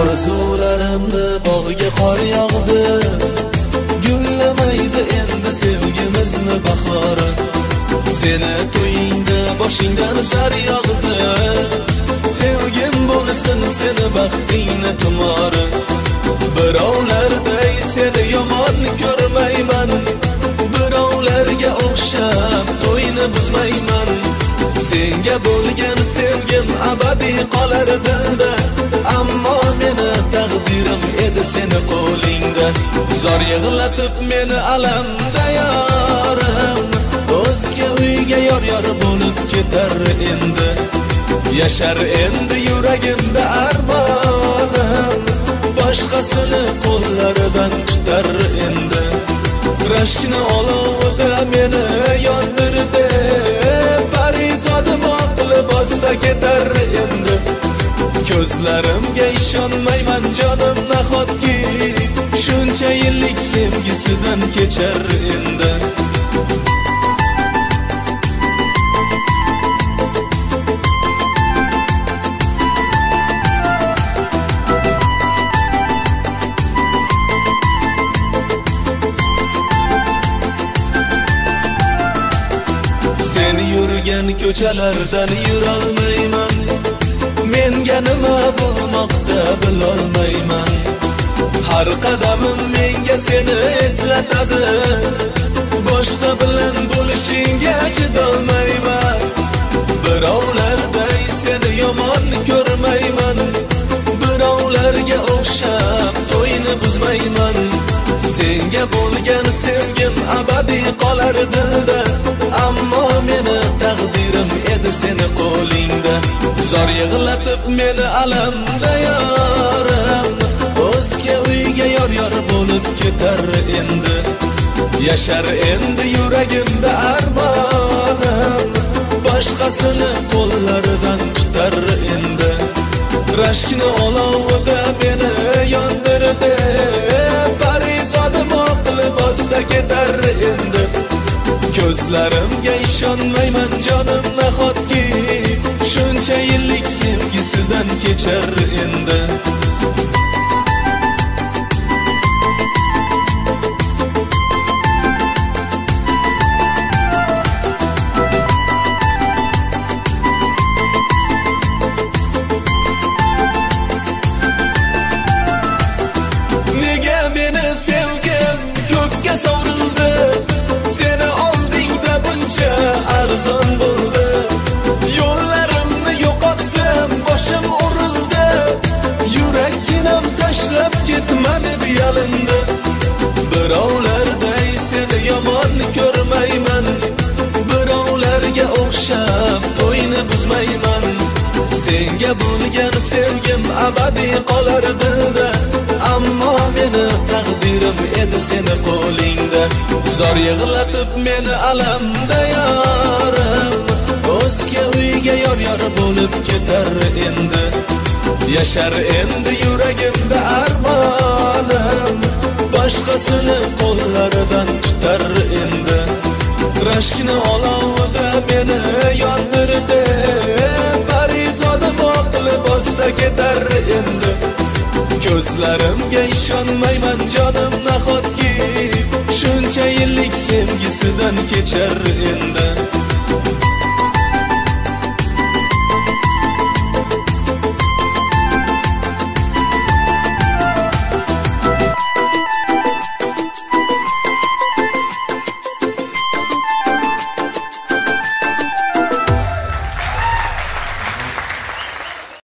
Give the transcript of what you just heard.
Orzularimni bog'iga qor yog'di, gullamaydi endi sevgimizni bahori. Seni to'yingda boshingdan sar yog'di, sevgim bo'lsin seni baxtingni tumori. Birovlarday seni yomon ko'rmayman, birovlarga o'xshab to'yni buzmayman. Senga bo'lgan sevgim abadiy qolar dilda, ammo meni taqdirim edi seni qo'lingda. Zor yig'latib meni alamda yorim, o'zga uyga yor bo'lib ketar endi. Yashar endi yuragimda armonim, boshqasini qo'llaridan tutar endi. Rashkni olovida meni yondirdi, parizodim oq libosda ketar endi. Ko'zlarimga ishonmayman jonim nahotki, shuncha yillik sevgisidan kechar endi. Sen yurgan ko'chalardan yurolmayman, menga nima bo'lmoqda bilolmayman. Har qadamim menga seni eslatadi, boshqa bilan bo'lishingga chidolmayman. Birovlarday seni yomon ko'rmayman, birovlarga o'xshab to'yni buzmayman. Senga bo'lgan sevgim abadiy qolar dilda, ammo meni taqdirim edi seni qo'lingda. Zor yig'latib meni alamda yorim, o'zga uyga yor bo'lib ketar endi. Yashar endi yuragimda armonim, boshqasini qo'llaridan tutar endi. Rashkni olovida meni yondirdi, parizodim oq libosda ketar endi. Ko'zlarimga ishonmayman jonim nahotki, shuncha yillik sevgisidan kechar endi. Nega meni sevgim ko'kka sovrildi, seni oldingda buncha arzon bo'ldi. Yo'llarimni yo'qotdim, boshim urildi, yuragim tashlab ketma deb yalindi. Birovlarday seni yomon ko'rmayman, birovlarga o'xshab to'yni buzmayman. Senga bo'lgan sevgim abadiy qolar dilda, ammo meni taqdirim edi seni qo'lingda. Zor yig'latib meni alamda yorim, o'zga uyga yor bo'lib ketar endi. Yashar endi yuragimda armonim, boshqasini qo'llaridan tutar endi. Rashkni olovida meni yondirdi, parizodim oq libosda ketar endi. Ko'zlarimga ishonmayman jonim nahotki, shuncha yillik sevgisidan kechar endi.